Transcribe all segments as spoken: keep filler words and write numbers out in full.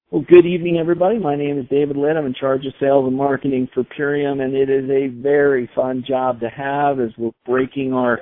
Well, good evening, everybody. My name is David Litt. I'm in charge of sales and marketing for Purium, and it is a very fun job to have as we're breaking our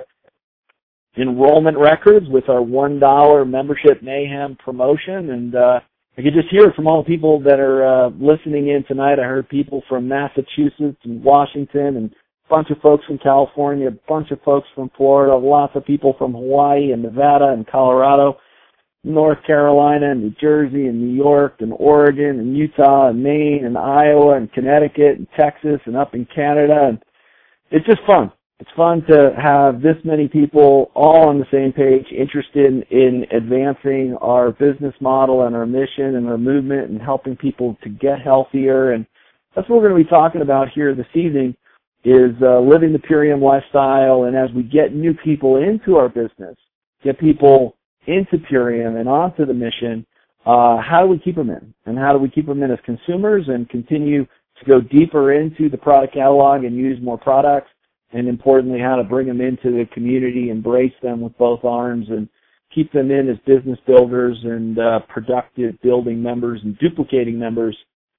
enrollment records with our one dollar Membership Mayhem promotion. And uh, I could just hear from all the people that are uh, listening in tonight. I heard people from Massachusetts and Washington, and a bunch of folks from California, a bunch of folks from Florida, lots of people from Hawaii and Nevada and Colorado, North Carolina and New Jersey and New York and Oregon and Utah and Maine and Iowa and Connecticut and Texas and up in Canada. And it's just fun. It's fun to have this many people all on the same page, interested in advancing our business model and our mission and our movement and helping people to get healthier. And that's what we're going to be talking about here this evening is uh, living the Purium lifestyle. And as we get new people into our business, get people into Purium and onto the mission, uh, how do we keep them in? And how do we keep them in as consumers and continue to go deeper into the product catalog and use more products? And importantly, how to bring them into the community, embrace them with both arms, and keep them in as business builders and uh, productive building members and duplicating members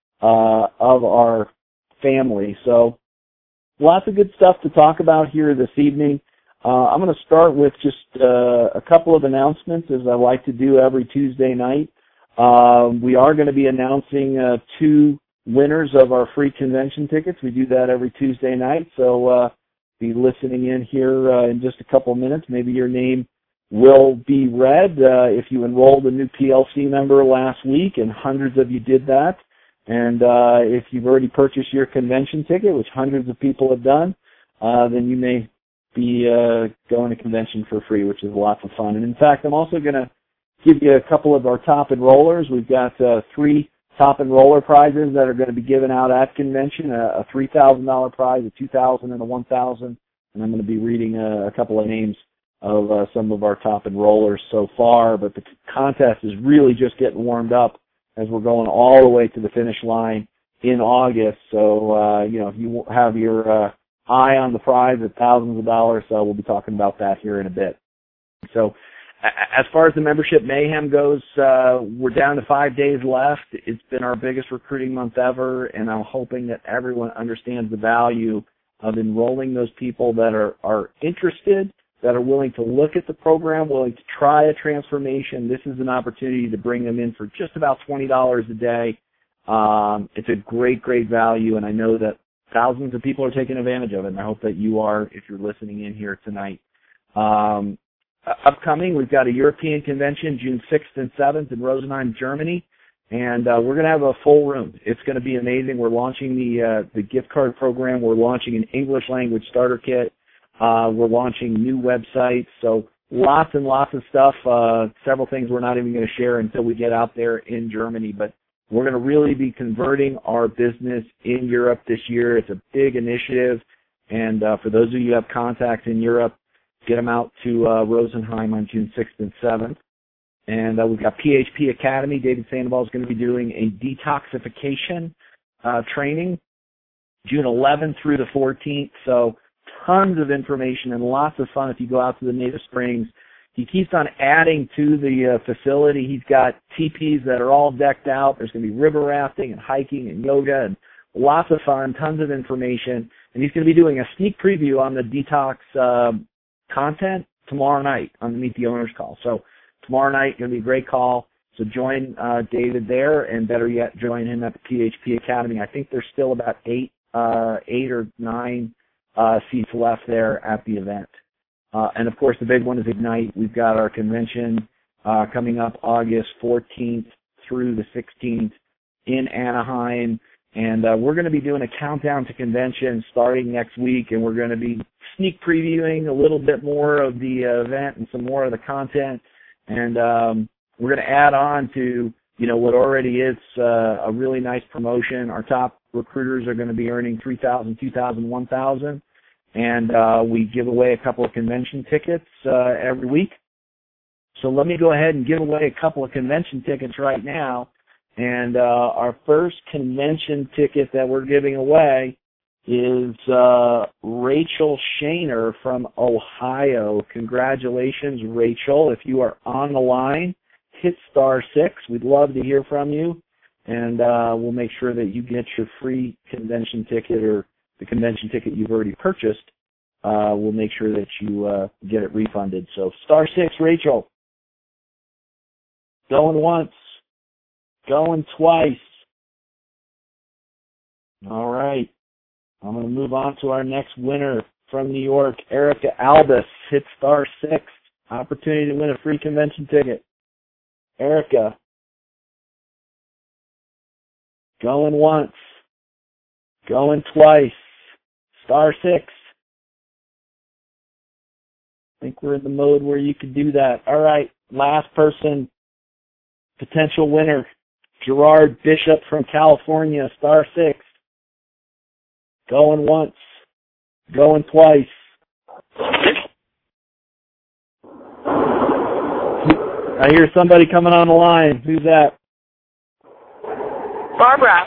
uh, of our family. So lots of good stuff to talk about here this evening. Uh, I'm going to start with just uh, a couple of announcements, as I like to do every Tuesday night. Uh, we are going to be announcing uh, two winners of our free convention tickets. We do that every Tuesday night, so uh, be listening in here uh, in just a couple of minutes. Maybe your name will be read uh, if you enrolled a new P L C member last week, and hundreds of you did that. And uh, if you've already purchased your convention ticket, which hundreds of people have done, uh, then you may be uh, going to convention for free, which is lots of fun. And in fact, I'm also going to give you a couple of our top enrollers. We've got uh, three top enroller prizes that are going to be given out at convention, a, a three thousand dollars prize, a two thousand dollars, and a one thousand dollars. And I'm going to be reading a, a couple of names of uh, some of our top enrollers so far, but the contest is really just getting warmed up as we're going all the way to the finish line in August. So, uh, you know, if you have your uh, eye on the prize at thousands of dollars, so we'll be talking about that here in a bit. So as far as the Membership Mayhem goes, uh, we're down to five days left. It's been our biggest recruiting month ever, and I'm hoping that everyone understands the value of enrolling those people that are, are interested, that are willing to look at the program, willing to try a transformation. This is an opportunity to bring them in for just about twenty dollars a day. Um, it's a great, great value, and I know that thousands of people are taking advantage of it, and I hope that you are if you're listening in here tonight. Um, upcoming, we've got a European convention June sixth and seventh in Rosenheim, Germany, and uh, we're going to have a full room. It's going to be amazing. We're launching the uh, the gift card program. We're launching an English language starter kit. Uh, we're launching new websites, so lots and lots of stuff, uh, several things we're not even going to share until we get out there in Germany, but we're going to really be converting our business in Europe this year. It's a big initiative, and uh, for those of you who have contacts in Europe, get them out to uh, Rosenheim on June sixth and seventh. And uh, we've got P H P Academy. David Sandoval is going to be doing a detoxification uh, training June eleventh through the fourteenth, so tons of information and lots of fun if you go out to the Native Springs. He keeps on adding to the uh, facility. He's got teepees that are all decked out. There's going to be river rafting and hiking and yoga and lots of fun, tons of information. And he's going to be doing a sneak preview on the detox uh, content tomorrow night on the Meet the Owners call. So tomorrow night, going to be a great call. So join uh, David there, and better yet, join him at the P H P Academy. I think there's still about eight, uh, eight or nine uh, seats left there at the event. Uh, and, of course, the big one is Ignite. We've got our convention uh, coming up August fourteenth through the sixteenth in Anaheim. And uh, we're going to be doing a countdown to convention starting next week, and we're going to be sneak previewing a little bit more of the uh, event and some more of the content. And um, we're going to add on to, you know, what already is uh, a really nice promotion. Our top recruiters are going to be earning three thousand dollars, two thousand dollars, one thousand dollars. And uh, we give away a couple of convention tickets uh, every week. So let me go ahead and give away a couple of convention tickets right now. And uh, our first convention ticket that we're giving away is uh, Rachel Shaner from Ohio. Congratulations, Rachel. If you are on the line, hit star six. We'd love to hear from you. and uh, we'll make sure that you get your free convention ticket or the convention ticket you've already purchased. Uh, we'll make sure that you uh, get it refunded. So star six, Rachel. Going once. Going twice. All right. I'm going to move on to our next winner from New York, Erica Albus. Hit star six. Opportunity to win a free convention ticket. Erica. Going once. Going twice. Star six. I think we're in the mode where you could do that. All right. Last person. Potential winner. Gerard Bishop from California. Star six. Going once. Going twice. I hear somebody coming on the line. Who's that? Barbara.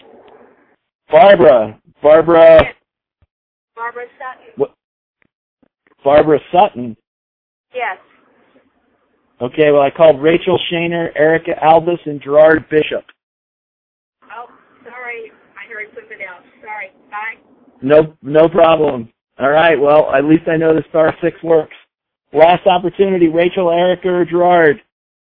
Barbara. Barbara. Yes. Barbara Sutton. What? Barbara Sutton. Yes. Okay, well, I called Rachel Shaner, Erica Albus, and Gerard Bishop. Oh, sorry. I heard something else. Sorry. Bye. No, no problem. All right, well, at least I know the star six works. Last opportunity, Rachel, Erica, or Gerard.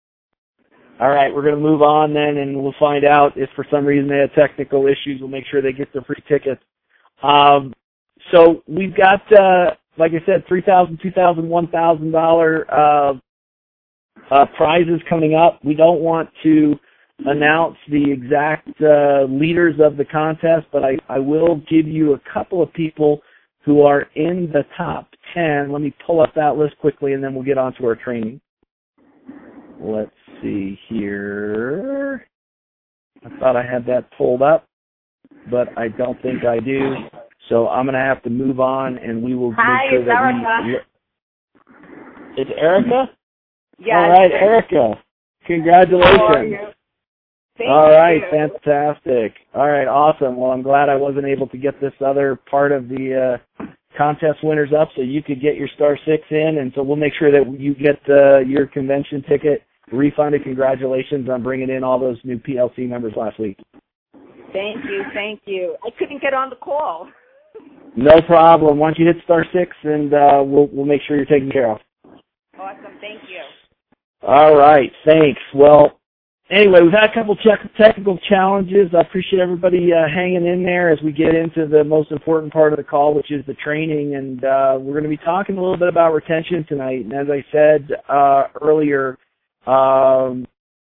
All right, we're going to move on then, and we'll find out if for some reason they have technical issues. We'll make sure they get their free tickets. Um, so we've got, uh, like I said, three thousand dollars, two thousand dollars, one thousand dollars uh, uh, prizes coming up. We don't want to announce the exact uh, leaders of the contest, but I, I will give you a couple of people who are in the top ten. Let me pull up that list quickly, and then we'll get on to our training. Let's see here. I thought I had that pulled up, but I don't think I do. So I'm going to have to move on, and we will Hi, make sure it's that Erica. we... It's Erica? Yes. All right, Erica. Congratulations. How are you? Thank All right, you. fantastic. All right, awesome. Well, I'm glad I wasn't able to get this other part of the uh, contest winners up so you could get your star six in, and so we'll make sure that you get uh, your convention ticket refunded. Congratulations on bringing in all those new P L C members last week. Thank you, thank you. I couldn't get on the call. No problem. Why don't you hit star six, and uh, we'll we'll make sure you're taken care of. Awesome, thank you. All right, thanks. Well, anyway, we've had a couple te- technical challenges. I appreciate everybody uh, hanging in there as we get into the most important part of the call, which is the training. And uh, we're going to be talking a little bit about retention tonight. And as I said uh, earlier, um,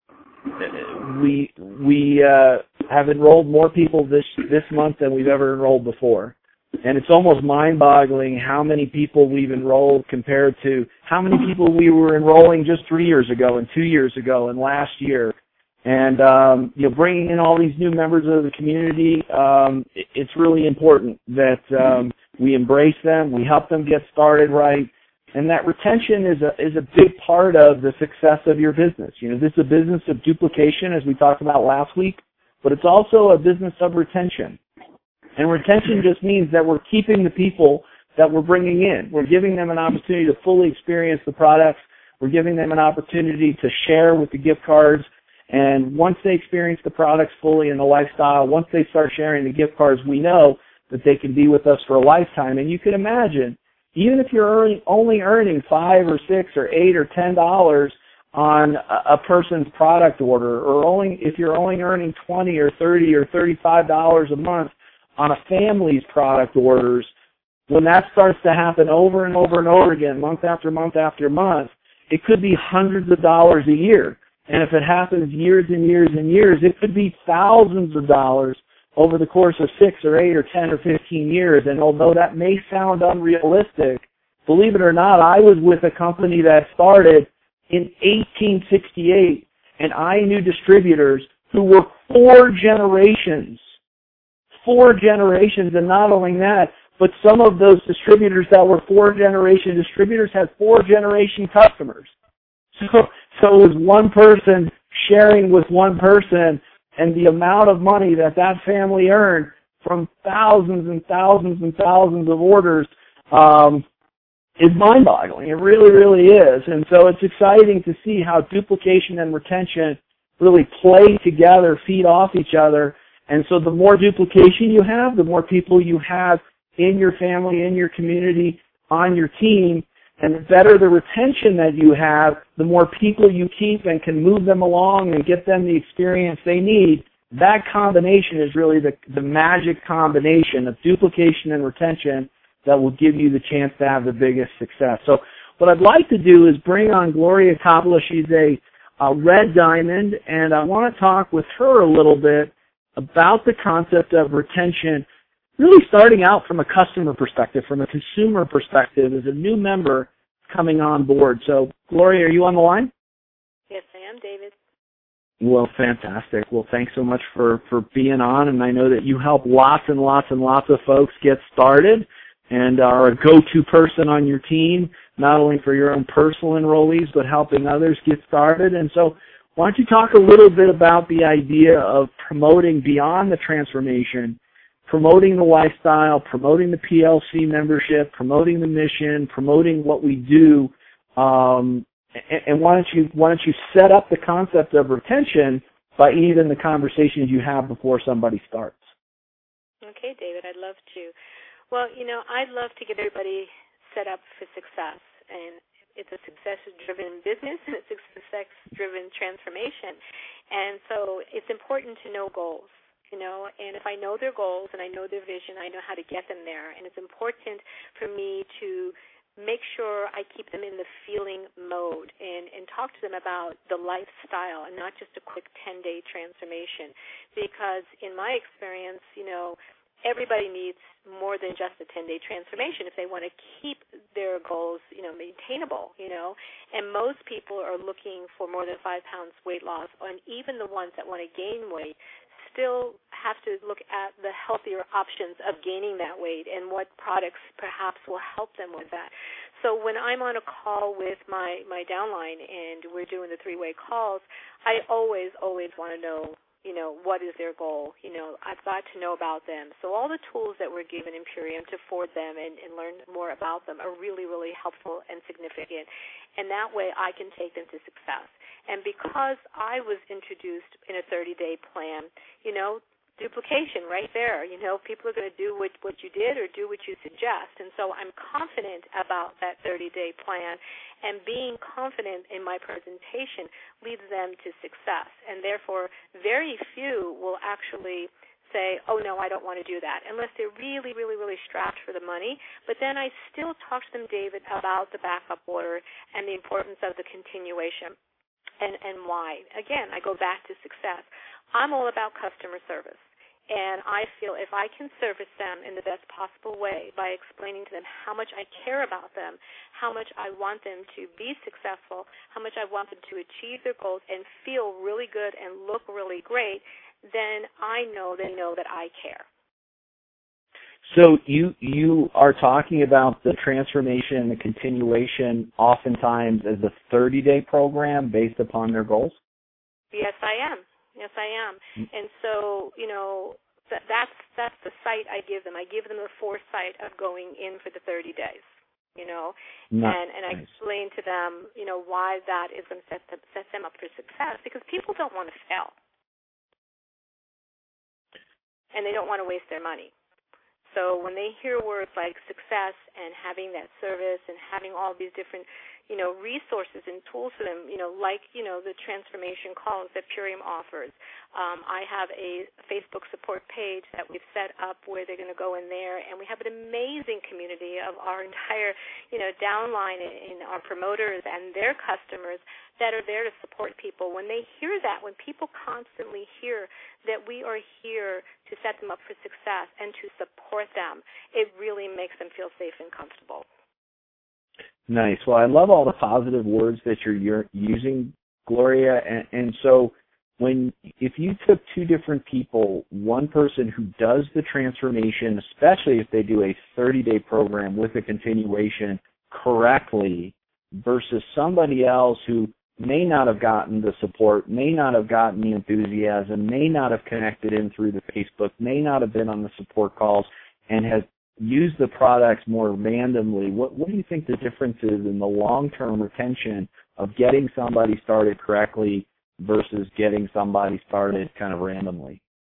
we we uh, have enrolled more people this this month than we've ever enrolled before. And it's almost mind-boggling how many people we've enrolled compared to how many people we were enrolling just three years ago and two years ago and last year. And, um, you know, bringing in all these new members of the community, um, it, it's really important that um, we embrace them, we help them get started right, and that retention is a, is a big part of the success of your business. You know, this is a business of duplication, as we talked about last week, but it's also a business of retention. And retention just means that we're keeping the people that we're bringing in. We're giving them an opportunity to fully experience the products. We're giving them an opportunity to share with the gift cards. And once they experience the products fully and the lifestyle, once they start sharing the gift cards, we know that they can be with us for a lifetime. And you can imagine, even if you're earning, only earning five or six or eight or ten dollars on a, a person's product order, or only if you're only earning twenty or thirty or thirty-five dollars a month on a family's product orders, when that starts to happen over and over and over again, month after month after month, it could be hundreds of dollars a year. And if it happens years and years and years, it could be thousands of dollars over the course of six or eight or ten or fifteen years. And although that may sound unrealistic, believe it or not, I was with a company that started in eighteen sixty-eight, and I knew distributors who were four generations. Four generations, and not only that, but some of those distributors that were four-generation distributors had four-generation customers. So, so it was one person sharing with one person, and the amount of money that that family earned from thousands and thousands and thousands of orders um, is mind-boggling. It really, really is. And so it's exciting to see how duplication and retention really play together, feed off each other. And so the more duplication you have, the more people you have in your family, in your community, on your team, and the better the retention that you have, the more people you keep and can move them along and get them the experience they need. That combination is really the, the magic combination of duplication and retention that will give you the chance to have the biggest success. So what I'd like to do is bring on Gloria Coppola. She's a, a Red Diamond, and I want to talk with her a little bit about the concept of retention, really starting out from a customer perspective, from a consumer perspective, as a new member coming on board. So, Gloria, are you on the line? Yes, I am, David. Well, fantastic. Well, thanks so much for, for being on, and I know that you help lots and lots and lots of folks get started and are a go-to person on your team, not only for your own personal enrollees, but helping others get started. And so why don't you talk a little bit about the idea of promoting beyond the transformation, promoting the lifestyle, promoting the P L C membership, promoting the mission, promoting what we do, um, and, and why don't you why don't you set up the concept of retention by even the conversations you have before somebody starts? Okay, David, I'd love to. Well, you know, I'd love to get everybody set up for success, and it's a success-driven business, and it's a success-driven transformation. And so it's important to know goals, you know, and if I know their goals and I know their vision, I know how to get them there. And it's important for me to make sure I keep them in the feeling mode and, and talk to them about the lifestyle and not just a quick ten-day transformation. Because in my experience, you know, everybody needs more than just a ten-day transformation if they want to keep their goals, you know, maintainable, you know. And most people are looking for more than five pounds weight loss, and even the ones that want to gain weight still have to look at the healthier options of gaining that weight and what products perhaps will help them with that. So when I'm on a call with my, my downline and we're doing the three-way calls, I always, always want to know, you know, what is their goal? You know, I've got to know about them. So all the tools that we're given in Purium to afford them and, and learn more about them are really, really helpful and significant. And that way I can take them to success. And because I was introduced in a thirty-day plan, you know, duplication right there. You know, people are going to do what, what you did or do what you suggest. And so I'm confident about that thirty-day plan, and being confident in my presentation leads them to success. And therefore, very few will actually say, oh, no, I don't want to do that, unless they're really, really, really strapped for the money. But then I still talk to them, David, about the backup order and the importance of the continuation and, and why. Again, I go back to success. I'm all about customer service. And I feel if I can service them in the best possible way by explaining to them how much I care about them, how much I want them to be successful, how much I want them to achieve their goals and feel really good and look really great, then I know they know that I care. So you you are talking about the transformation and the continuation oftentimes as a thirty-day program based upon their goals? Yes, I am. Yes, I am. And so, you know, that, that's that's the sight I give them. I give them the foresight of going in for the thirty days, you know, nice. and, and I explain to them, you know, why that is going to set them, set them up for success, because people don't want to fail, and they don't want to waste their money. So when they hear words like success and having that service and having all these different, you know, resources and tools for them, you know, like, you know, the transformation calls that Purium offers. Um, I have a Facebook support page that we've set up where they're going to go in there, and we have an amazing community of our entire, you know, downline and our promoters and their customers that are there to support people. When they hear that, when people constantly hear that we are here to set them up for success and to support them, it really makes them feel safe and comfortable. Nice. Well, I love all the positive words that you're using, Gloria. And, and so when if you took two different people, one person who does the transformation, especially if they do a thirty-day program with a continuation correctly, versus somebody else who may not have gotten the support, may not have gotten the enthusiasm, may not have connected in through the Facebook, may not have been on the support calls, and has use the products more randomly, what, what do you think the difference is in the long-term retention of getting somebody started correctly versus getting somebody started kind of randomly?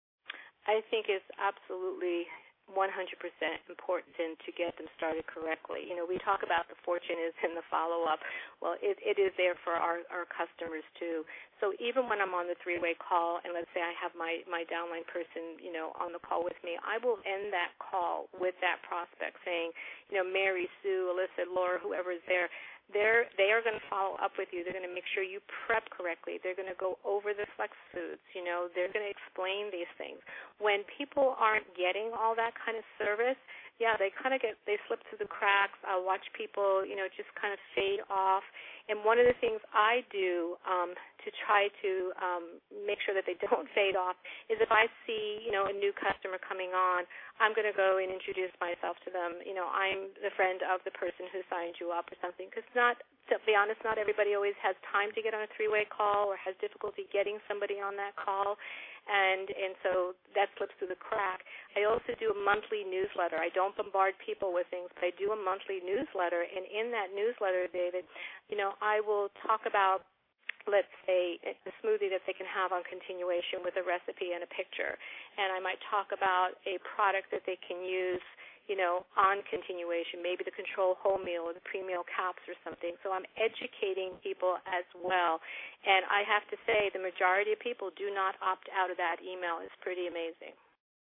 I think it's absolutely one hundred percent important to get them started correctly. You know, we talk about the fortune is in the follow-up. Well, it, it is there for our, our customers, too. So even when I'm on the three-way call, and let's say I have my, my downline person, you know, on the call with me, I will end that call with that prospect saying, you know, Mary, Sue, Alyssa, Laura, whoever is there, They're, they are going to follow up with you. They're going to make sure you prep correctly. They're going to go over the flex foods. You know, they're going to explain these things. When people aren't getting all that kind of service, yeah, they kind of get, they slip through the cracks. I'll watch people, you know, just kind of fade off. And one of the things I do um, to try to um, make sure that they don't fade off is if I see, you know, a new customer coming on, I'm going to go and introduce myself to them. You know, I'm the friend of the person who signed you up or something. Because not, to be honest, not everybody always has time to get on a three-way call or has difficulty getting somebody on that call. And and so that slips through the crack. I also do a monthly newsletter. I don't bombard people with things, but I do a monthly newsletter. And in that newsletter, David, you know, I will talk about, let's say, a smoothie that they can have on continuation with a recipe and a picture. And I might talk about a product that they can use, you know, on continuation, maybe the Control Whole Meal or the pre-meal caps or something. So I'm educating people as well. And I have to say the majority of people do not opt out of that email. It's pretty amazing.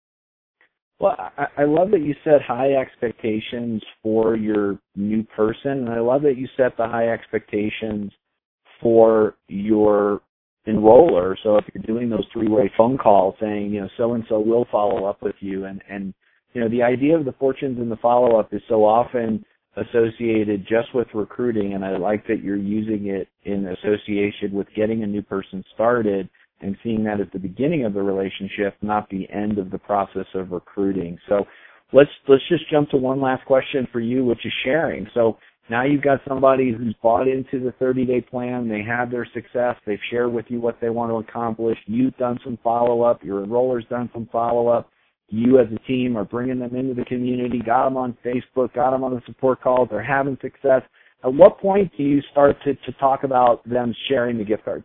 Well, I, I love that you set high expectations for your new person, and I love that you set the high expectations for your enroller. So if you're doing those three-way phone calls saying, you know, so-and-so will follow up with you, and, and you know, the idea of the fortunes and the follow-up is so often associated just with recruiting, and I like that you're using it in association with getting a new person started and seeing that at the beginning of the relationship, not the end of the process of recruiting. So let's let's just jump to one last question for you, which is sharing. So now you've got somebody who's bought into the thirty-day plan. They have their success. They've shared with you what they want to accomplish. You've done some follow-up. Your enroller's done some follow-up. You as a team are bringing them into the community, got them on Facebook, got them on the support calls. They're having success. At what point do you start to, to talk about them sharing the gift cards?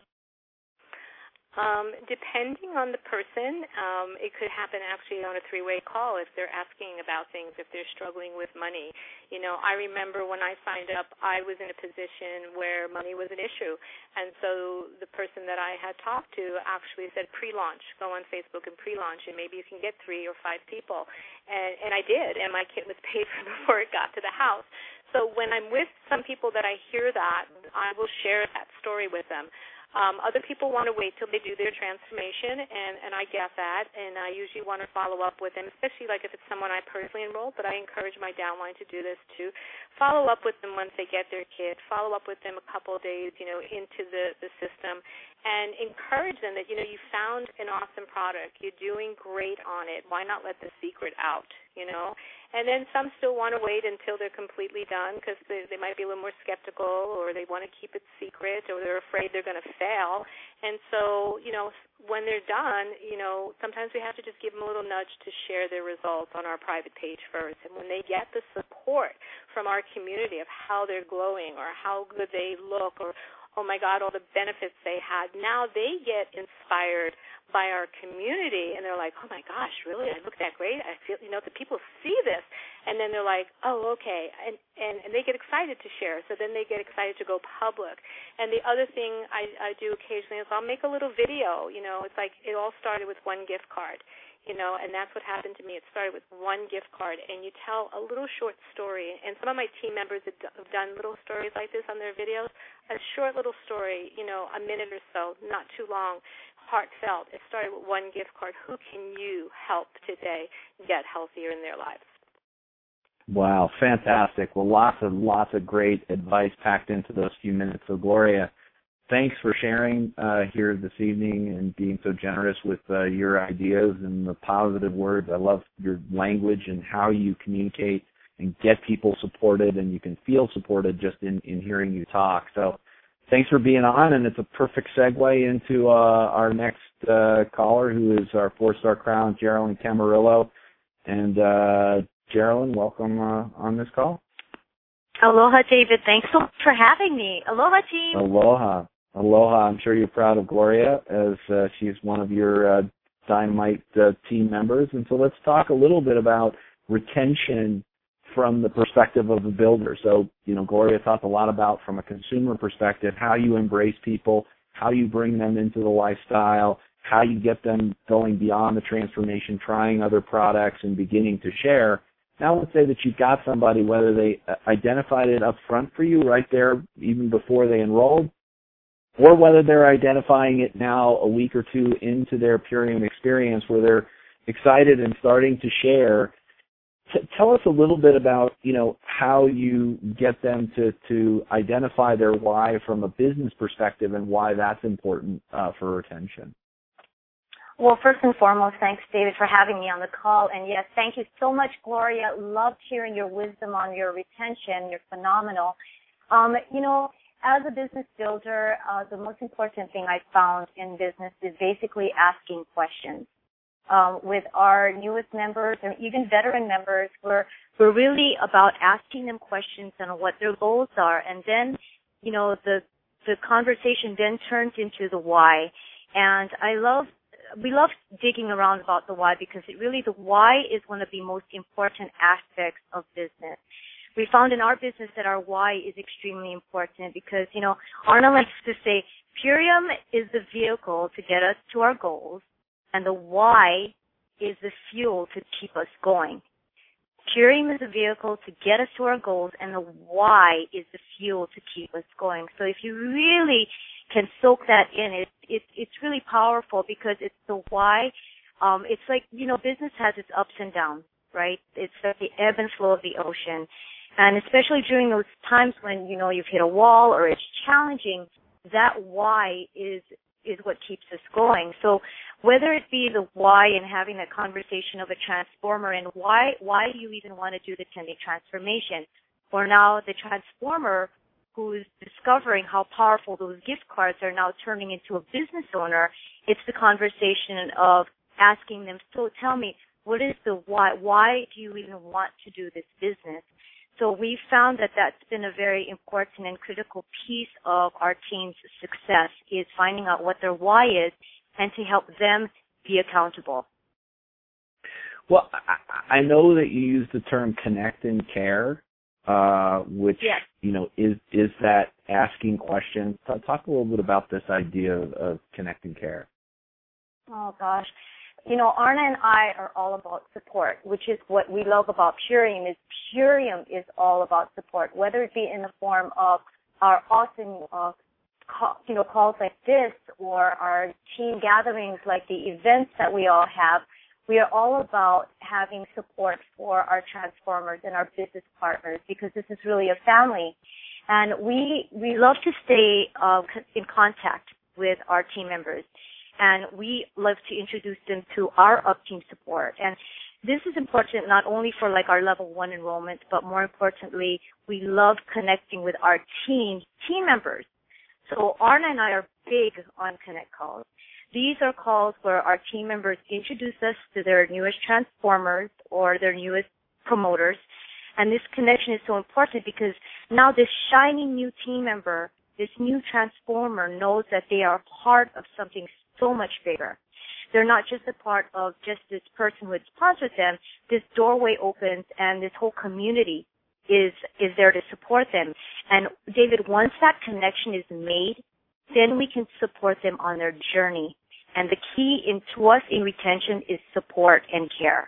Um, depending on the person, um, it could happen actually on a three-way call if they're asking about things, if they're struggling with money. You know, I remember when I signed up, I was in a position where money was an issue. And so the person that I had talked to actually said pre-launch, go on Facebook and pre-launch, and maybe you can get three or five people. And, and I did, and my kit was paid for before it got to the house. So when I'm with some people that I hear that, I will share that story with them. Um, other people want to wait till they do their transformation, and, and I get that, and I usually want to follow up with them, especially like if it's someone I personally enrolled, but I encourage my downline to do this too. Follow up with them once they get their kit. Follow up with them a couple of days, you know, into the, the system, and encourage them that, you know, you found an awesome product. You're doing great on it. Why not let the secret out, you know? And then some still want to wait until they're completely done because they, they might be a little more skeptical, or they want to keep it secret, or they're afraid they're going to fail. And so, you know, when they're done, you know, sometimes we have to just give them a little nudge to share their results on our private page first. And when they get the support from our community of how they're glowing or how good they look, or, oh, my God, all the benefits they had, now they get inspired by our community, and they're like, oh, my gosh, really? I look that great? I feel, you know, the people see this. And then they're like, oh, okay. And, and, and they get excited to share. So then they get excited to go public. And the other thing I, I do occasionally is I'll make a little video. You know, it's like it all started with one gift card. You know, and that's what happened to me. It started with one gift card, and you tell a little short story. And some of my team members have done little stories like this on their videos, a short little story, you know, a minute or so, not too long, heartfelt. It started with one gift card. Who can you help today get healthier in their lives? Wow, fantastic. Well, lots of, lots of great advice packed into those few minutes. So, Gloria, thanks for sharing uh, here this evening and being so generous with uh, your ideas and the positive words. I love your language and how you communicate and get people supported, and you can feel supported just in, in hearing you talk. So thanks for being on, and it's a perfect segue into uh, our next uh, caller, who is our four-star crown, Geraldine Camarillo. And uh, Geraldine, welcome uh, on this call. Aloha, David. Thanks so much for having me. Aloha, team. Aloha. Aloha. I'm sure you're proud of Gloria as uh, she's one of your uh, Dynamite uh, team members. And so let's talk a little bit about retention from the perspective of a builder. So, you know, Gloria talked a lot about, from a consumer perspective, how you embrace people, how you bring them into the lifestyle, how you get them going beyond the transformation, trying other products and beginning to share. Now let's say that you've got somebody, whether they identified it up front for you right there even before they enrolled, or whether they're identifying it now a week or two into their Purium experience where they're excited and starting to share. T- tell us a little bit about, you know, how you get them to, to identify their why from a business perspective and why that's important uh, for retention. Well, first and foremost, thanks, David, for having me on the call. And yes, thank you so much, Gloria. Loved hearing your wisdom on your retention. You're phenomenal. Um, you know, as a business builder, uh, the most important thing I found in business is basically asking questions. Um, with our newest members and even veteran members, we're, we're really about asking them questions on what their goals are. And then, you know, the, the conversation then turns into the why. And I love We love digging around about the why because it really, the why is one of the most important aspects of business. We found in our business that our why is extremely important because, you know, Arna likes to say Purium is the vehicle to get us to our goals, and the why is the fuel to keep us going. Purium is a vehicle to get us to our goals, and the why is the fuel to keep us going. So if you really can soak that in, it, it, it's really powerful because it's the why. Um, it's like, you know, business has its ups and downs, right? It's like the ebb and flow of the ocean. And especially during those times when, you know, you've hit a wall or it's challenging, that why is is what keeps us going. So whether it be the why in having that conversation of a transformer and why why do you even want to do the ten-day transformation, or now the transformer who's discovering how powerful those gift cards are now turning into a business owner, it's the conversation of asking them, so tell me, what is the why? Why do you even want to do this business? So we found that that's been a very important and critical piece of our team's success, is finding out what their why is and to help them be accountable. Well, I, I know that you use the term connect and care, uh, which, yes. you know, is is that asking questions. Talk a little bit about this idea of, of connect and care. Oh, gosh. You know, Arna and I are all about support, which is what we love about Purium, is Purium is all about support, whether it be in the form of our awesome, uh, call, you know, calls like this or our team gatherings like the events that we all have. We are all about having support for our transformers and our business partners because this is really a family. And we, we love to stay uh, in contact with our team members. And we love to introduce them to our up-team support. And this is important not only for like our level one enrollment, but more importantly, we love connecting with our team, team members. So Arna and I are big on connect calls. These are calls where our team members introduce us to their newest transformers or their newest promoters. And this connection is so important because now this shiny new team member, this new transformer knows that they are part of something so much bigger. They're not just a part of just this person who had sponsored them. This doorway opens and this whole community is is there to support them. And David, once that connection is made, then we can support them on their journey. And the key in, to us in retention is support and care.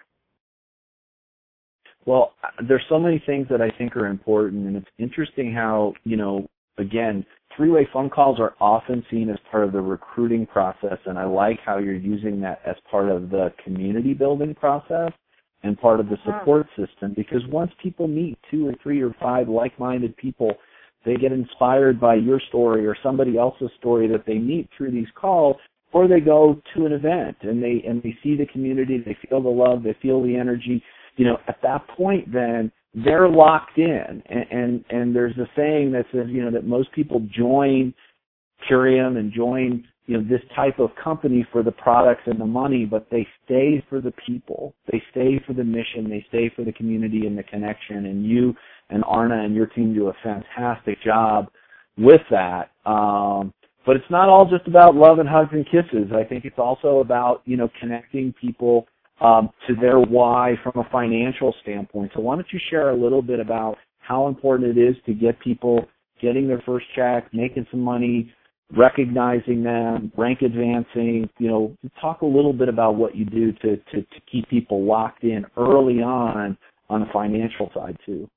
Well, there's so many things that I think are important, and it's interesting how, you know, again, three-way phone calls are often seen as part of the recruiting process, and I like how you're using that as part of the community building process and part of the support system, because once people meet two or three or five like-minded people, they get inspired by your story or somebody else's story that they meet through these calls, or they go to an event and they and they see the community, they feel the love, they feel the energy. You know, at that point then, they're locked in, and, and and there's a saying that says, you know, that most people join Purium and join, you know, this type of company for the products and the money, but they stay for the people. They stay for the mission. They stay for the community and the connection. And you and Arna and your team do a fantastic job with that. Um, but it's not all just about love and hugs and kisses. I think it's also about, you know, connecting people um, to their why from a financial standpoint. So why don't you share a little bit about how important it is to get people getting their first check, making some money, recognizing them, rank advancing, you know, talk a little bit about what you do to, to, to keep people locked in early on on the financial side too.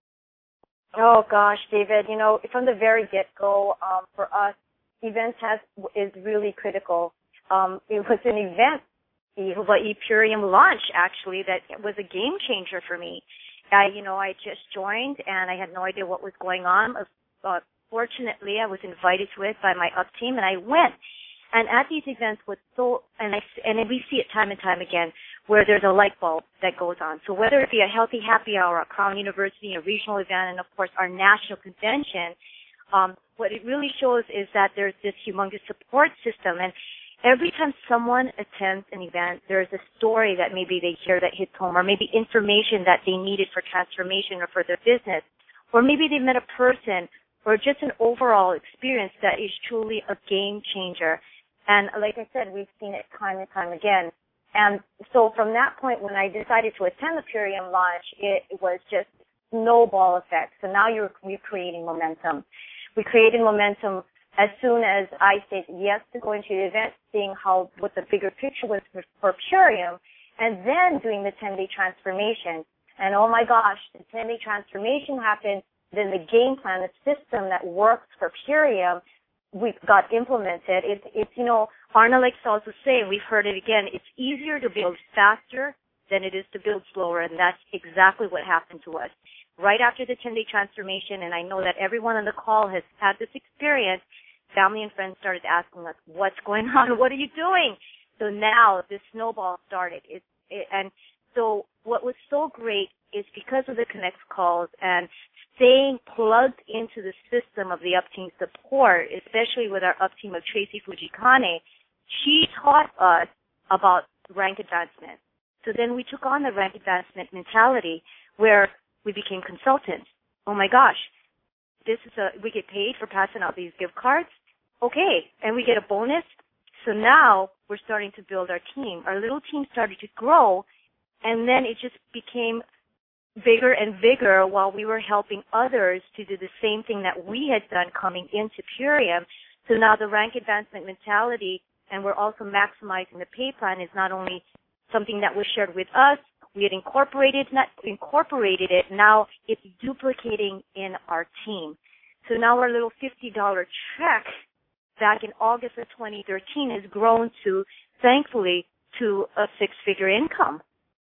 Oh gosh, David, you know, from the very get-go, um, for us, events has, is really critical. Um, it was an event, the ePurium launch actually, that was a game changer for me. I, you know, I just joined and I had no idea what was going on. Uh, fortunately, I was invited to it by my up team, and I went. And at these events, what's so, and I, and we see it time and time again, where there's a light bulb that goes on. So whether it be a Healthy Happy Hour, a Crown University, a regional event, and of course our national convention, um, what it really shows is that there's this humongous support system. And every time someone attends an event, there's a story that maybe they hear that hits home, or maybe information that they needed for transformation or for their business, or maybe they met a person, or just an overall experience that is truly a game changer. And like I said, we've seen it time and time again. And so from that point, when I decided to attend the Purium launch, it was just snowball effect. So now you're, we're creating momentum. We created momentum as soon as I said yes to going to the event, seeing how what the bigger picture was for, for Purium, and then doing the ten-day transformation. And oh my gosh, the ten-day transformation happened. Then the game plan, the system that works for Purium, we got implemented. It's, it's, you know, Arna likes to also say, and we've heard it again, it's easier to build faster than it is to build slower, and that's exactly what happened to us. Right after the ten-day transformation, and I know that everyone on the call has had this experience, family and friends started asking us, what's going on? What are you doing? So now this snowball started. It, it, and so what was so great is because of the Connect calls and staying plugged into the system of the Up Team support, especially with our Up Team of Tracy Fujikane, she taught us about rank advancement. So then we took on the rank advancement mentality where we became consultants. Oh my gosh, this is a, we get paid for passing out these gift cards? Okay, and we get a bonus? So now we're starting to build our team. Our little team started to grow, and then it just became bigger and bigger while we were helping others to do the same thing that we had done coming into Purium. So now the rank advancement mentality, and we're also maximizing the pay plan, is not only something that was shared with us, we had incorporated, not incorporated it, now it's duplicating in our team. So now our little fifty dollars check back in August of twenty thirteen has grown to, thankfully, to a six-figure income.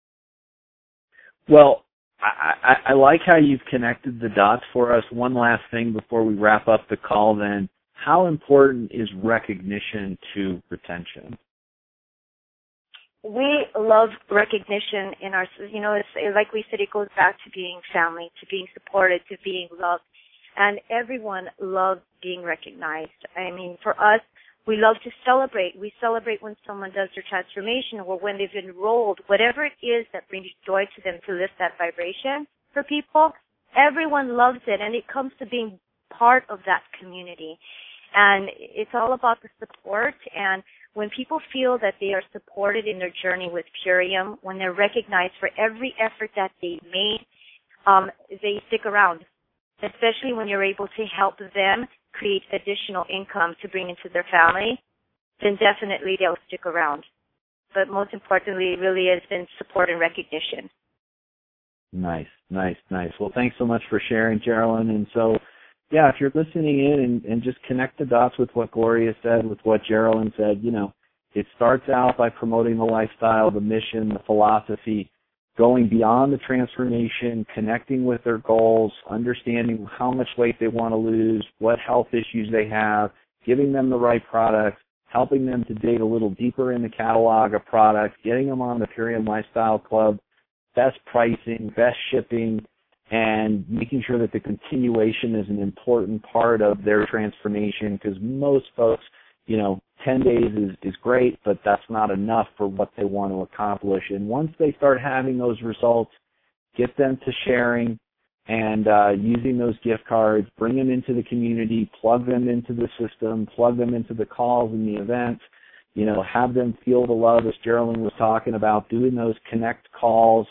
Well, I, I, I like how you've connected the dots for us. One last thing before we wrap up the call then. How important is recognition to retention? We love recognition in our, you know, it's like we said, it goes back to being family, to being supported, to being loved. And everyone loves being recognized. I mean, for us, we love to celebrate. We celebrate when someone does their transformation or when they've enrolled, whatever it is that brings joy to them to lift that vibration for people. Everyone loves it, and it comes to being part of that community. And it's all about the support. And when people feel that they are supported in their journey with Purium, when they're recognized for every effort that they've made, um, they stick around, especially when you're able to help them create additional income to bring into their family, then definitely they'll stick around. But most importantly, it really has been support and recognition. Nice, nice, nice. Well, thanks so much for sharing, Geraldine. And so, yeah, if you're listening in and, and just connect the dots with what Gloria said, with what Geraldine said, you know, it starts out by promoting the lifestyle, the mission, the philosophy, going beyond the transformation, connecting with their goals, understanding how much weight they want to lose, what health issues they have, giving them the right products, helping them to dig a little deeper in the catalog of products, getting them on the Purium Lifestyle Club, best pricing, best shipping, and making sure that the continuation is an important part of their transformation, because most folks, you know, ten days is, is great, but that's not enough for what they want to accomplish. And once they start having those results, get them to sharing, and uh, using those gift cards, bring them into the community, plug them into the system, plug them into the calls and the events, you know, have them feel the love, as Geraldine was talking about, doing those connect calls,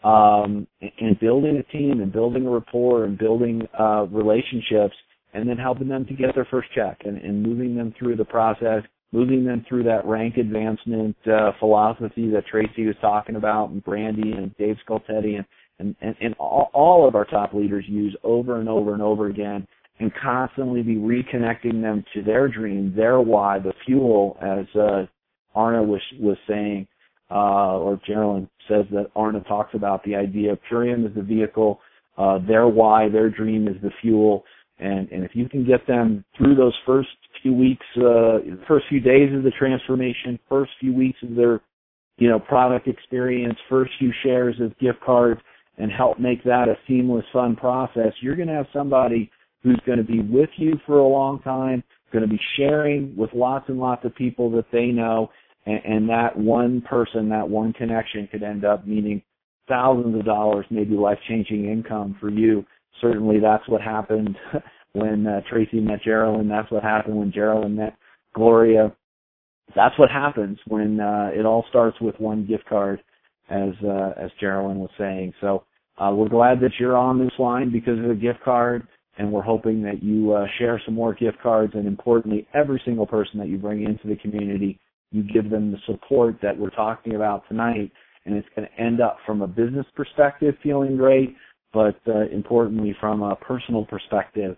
um, and building a team and building a rapport and building uh, relationships, and then helping them to get their first check and, and moving them through the process, moving them through that rank advancement uh, philosophy that Tracy was talking about, and Brandy and Dave Scoltetti and, and, and, and all, all of our top leaders use over and over and over again, and constantly be reconnecting them to their dream, their why, the fuel, as uh, Arna was, was saying, uh, or Geraldine says that Arna talks about the idea of Purium as the vehicle, uh, their why, their dream is the fuel. And, and if you can get them through those first few weeks, uh, first few days of the transformation, first few weeks of their, you know, product experience, first few shares of gift cards, and help make that a seamless, fun process, you're going to have somebody who's going to be with you for a long time, going to be sharing with lots and lots of people that they know, and, and that one person, that one connection could end up meaning thousands of dollars, maybe life-changing income for you. Certainly that's what happened when uh, Tracy met Geraldine. That's what happened when Geraldine met Gloria. That's what happens when uh, it all starts with one gift card, as uh, as Geraldine was saying. So uh, we're glad that you're on this line because of a gift card, and we're hoping that you uh, share some more gift cards, and importantly, every single person that you bring into the community, you give them the support that we're talking about tonight, and it's going to end up from a business perspective feeling great, but uh, importantly from a personal perspective,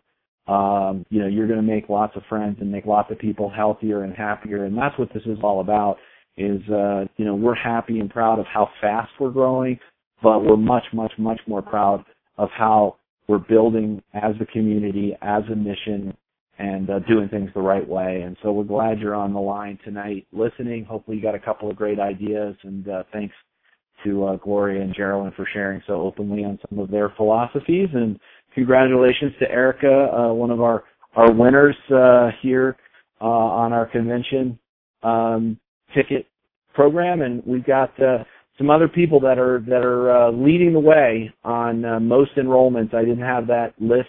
um, you know, you're going to make lots of friends and make lots of people healthier and happier, and that's what this is all about, is, uh, you know, we're happy and proud of how fast we're growing, but we're much, much, much more proud of how we're building as a community, as a mission, and uh, doing things the right way. And so we're glad you're on the line tonight listening. Hopefully you got a couple of great ideas, and uh, thanks to uh, Gloria and Geraldine for sharing so openly on some of their philosophies. And congratulations to Erica, uh, one of our, our winners uh, here uh, on our convention um, ticket program. And we've got uh, some other people that are that are uh, leading the way on uh, most enrollments. I didn't have that list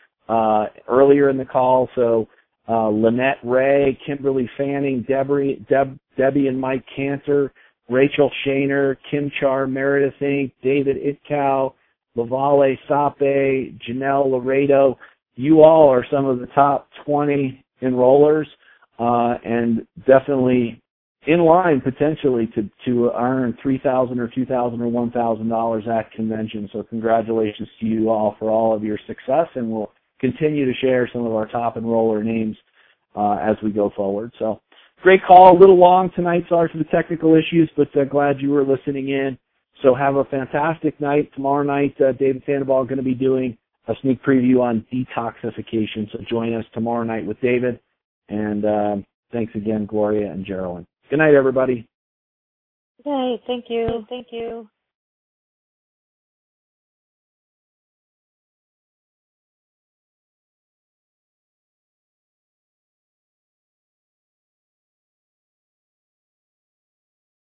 uh, earlier in the call, so uh, Lynette Ray, Kimberly Fanning, Debbie, Deb, Debbie and Mike Cantor, Rachel Shaner, Kim Char, Meredith Incorporated, David Itkow, Lavale Sape, Janelle Laredo. You all are some of the top twenty enrollers, uh, and definitely in line potentially to, to earn three thousand dollars or two thousand dollars or one thousand dollars at convention. So congratulations to you all for all of your success, and we'll continue to share some of our top enroller names uh, as we go forward. So great call, a little long tonight. Sorry for the technical issues, but uh, glad you were listening in. So have a fantastic night. Tomorrow night, uh, David Sandoval is going to be doing a sneak preview on detoxification. So join us tomorrow night with David. And uh, thanks again, Gloria and Geraldine. Good night, everybody. Good night. Thank you. Thank you.